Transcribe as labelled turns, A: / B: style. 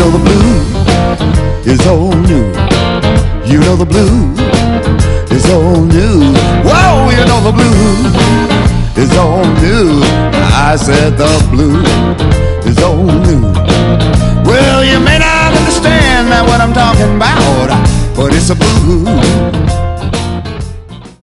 A: know the blues is old news. You know the blues is old news. Whoa, you know the blues is old news. I said the blues is old news. Well, you may not understand what I'm talking about, but it's a blues